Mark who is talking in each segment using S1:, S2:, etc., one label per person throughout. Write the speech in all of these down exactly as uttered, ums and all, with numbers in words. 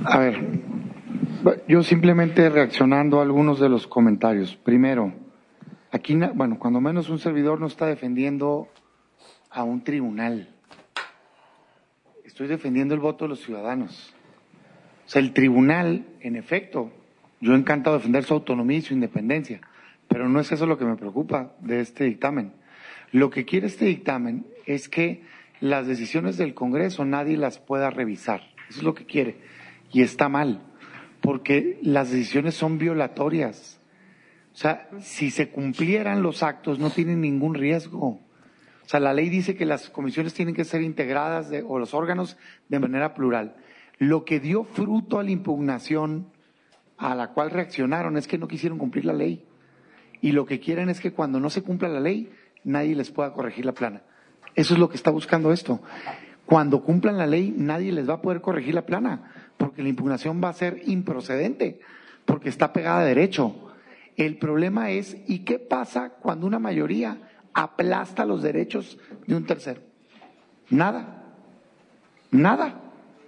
S1: A ver, yo simplemente reaccionando a algunos de los comentarios. Primero, aquí, bueno, cuando menos un servidor no está defendiendo a un tribunal. Estoy defendiendo el voto de los ciudadanos. O sea, el tribunal, en efecto, yo he encantado defender su autonomía y su independencia, pero no es eso lo que me preocupa de este dictamen. Lo que quiere este dictamen es que las decisiones del Congreso nadie las pueda revisar. Eso es lo que quiere. Y está mal, porque las decisiones son violatorias. O sea, si se cumplieran los actos no tienen ningún riesgo. O sea, la ley dice que las comisiones tienen que ser integradas de, o los órganos de manera plural. Lo que dio fruto a la impugnación a la cual reaccionaron es que no quisieron cumplir la ley. Y lo que quieren es que cuando no se cumpla la ley, nadie les pueda corregir la plana. Eso es lo que está buscando esto. Cuando cumplan la ley, nadie les va a poder corregir la plana, porque la impugnación va a ser improcedente, porque está pegada a derecho. El problema es, ¿y qué pasa cuando una mayoría aplasta los derechos de un tercero? Nada. Nada.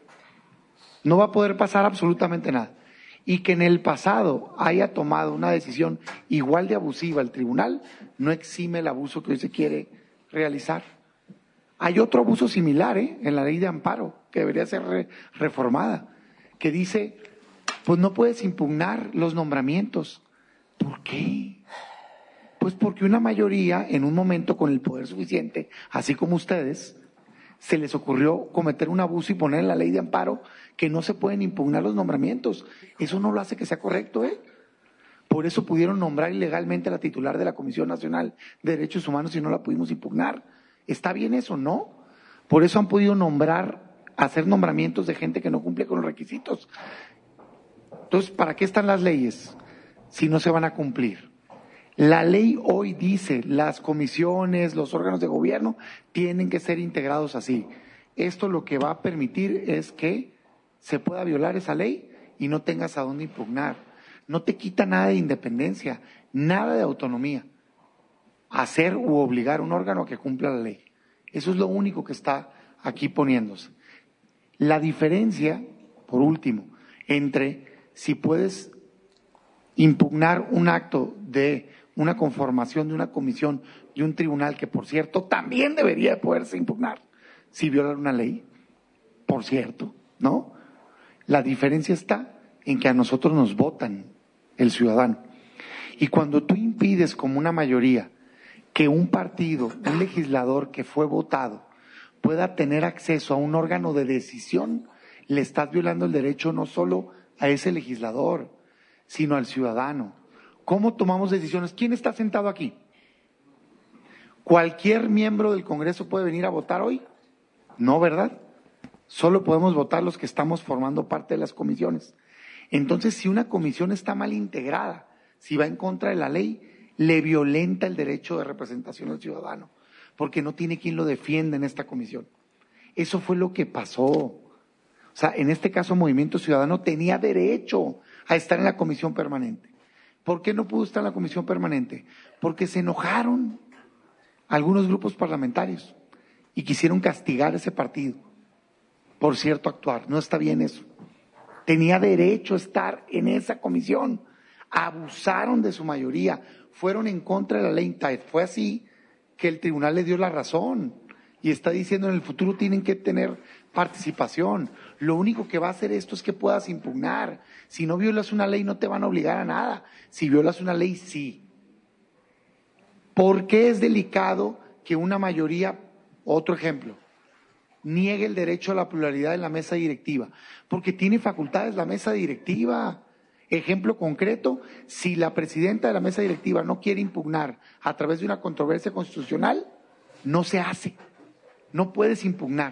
S1: No va a poder pasar absolutamente nada. Y que en el pasado haya tomado una decisión igual de abusiva el tribunal, no exime el abuso que hoy se quiere realizar. Hay otro abuso similar ¿eh? en la ley de amparo, que debería ser re reformada, que dice, pues no puedes impugnar los nombramientos. ¿Por qué? Pues porque una mayoría, en un momento con el poder suficiente, así como ustedes, se les ocurrió cometer un abuso y poner en la ley de amparo que no se pueden impugnar los nombramientos. Eso no lo hace que sea correcto, ¿eh? Por eso pudieron nombrar ilegalmente a la titular de la Comisión Nacional de Derechos Humanos y no la pudimos impugnar. ¿Está bien eso? No. Por eso han podido nombrar, hacer nombramientos de gente que no cumple con los requisitos. Entonces, ¿para qué están las leyes si no se van a cumplir? La ley hoy dice, las comisiones, los órganos de gobierno tienen que ser integrados así. Esto lo que va a permitir es que se pueda violar esa ley y no tengas a dónde impugnar. No te quita nada de independencia, nada de autonomía. Hacer u obligar a un órgano a que cumpla la ley. Eso es lo único que está aquí poniéndose. La diferencia, por último, entre si puedes impugnar un acto de una conformación de una comisión de un tribunal, que por cierto también debería poderse impugnar si viola una ley, por cierto, ¿no? La diferencia está en que a nosotros nos votan el ciudadano. Y cuando tú impides como una mayoría que un partido, un legislador que fue votado, pueda tener acceso a un órgano de decisión, le estás violando el derecho no solo a ese legislador, sino al ciudadano. ¿Cómo tomamos decisiones? ¿Quién está sentado aquí? ¿Cualquier miembro del Congreso puede venir a votar hoy? No, ¿verdad? Solo podemos votar los que estamos formando parte de las comisiones. Entonces, si una comisión está mal integrada, si va en contra de la ley, le violenta el derecho de representación al ciudadano, porque no tiene quien lo defienda en esta comisión. Eso fue lo que pasó. O sea, en este caso, Movimiento Ciudadano tenía derecho a estar en la comisión permanente. ¿Por qué no pudo estar en la comisión permanente? Porque se enojaron algunos grupos parlamentarios y quisieron castigar a ese partido por cierto actuar. No está bien eso. Tenía derecho a estar en esa comisión. Abusaron de su mayoría, fueron en contra de la ley. Fue así que el tribunal le dio la razón y está diciendo en el futuro tienen que tener participación. Lo único que va a hacer esto es que puedas impugnar. Si no violas una ley no te van a obligar a nada. Si violas una ley, sí. ¿Por qué es delicado que una mayoría, otro ejemplo, niegue el derecho a la pluralidad en la mesa directiva? Porque tiene facultades la mesa directiva. Ejemplo concreto, si la presidenta de la mesa directiva no quiere impugnar a través de una controversia constitucional, no se hace. No puedes impugnar.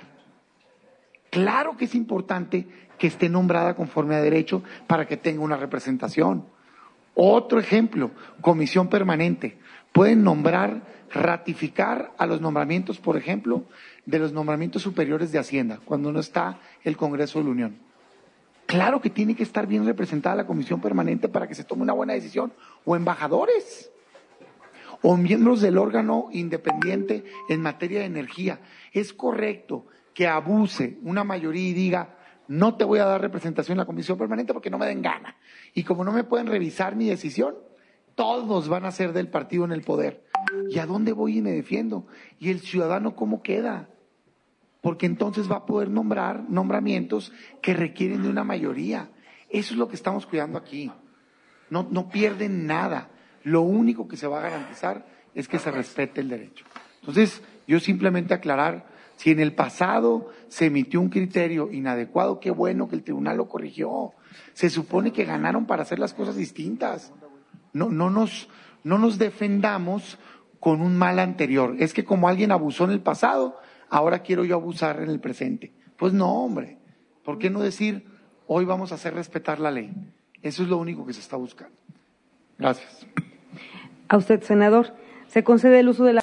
S1: Claro que es importante que esté nombrada conforme a derecho para que tenga una representación. Otro ejemplo, comisión permanente. Pueden nombrar, ratificar a los nombramientos, por ejemplo, de los nombramientos superiores de Hacienda, cuando no está el Congreso de la Unión. Claro que tiene que estar bien representada la comisión permanente para que se tome una buena decisión. O embajadores, o miembros del órgano independiente en materia de energía. Es correcto que abuse una mayoría y diga, no te voy a dar representación en la comisión permanente porque no me den gana. Y como no me pueden revisar mi decisión, todos van a ser del partido en el poder. ¿Y a dónde voy y me defiendo? ¿Y el ciudadano cómo queda? Porque entonces va a poder nombrar nombramientos que requieren de una mayoría. Eso es lo que estamos cuidando aquí. No, no pierden nada. Lo único que se va a garantizar es que se respete el derecho. Entonces, yo simplemente aclarar, si en el pasado se emitió un criterio inadecuado, qué bueno que el tribunal lo corrigió. Se supone que ganaron para hacer las cosas distintas. No, no nos, no nos defendamos con un mal anterior. Es que como alguien abusó en el pasado, ahora quiero yo abusar en el presente. Pues no, hombre. ¿Por qué no decir, hoy vamos a hacer respetar la ley? Eso es lo único que se está buscando. Gracias.
S2: A usted, senador. Se concede el uso de la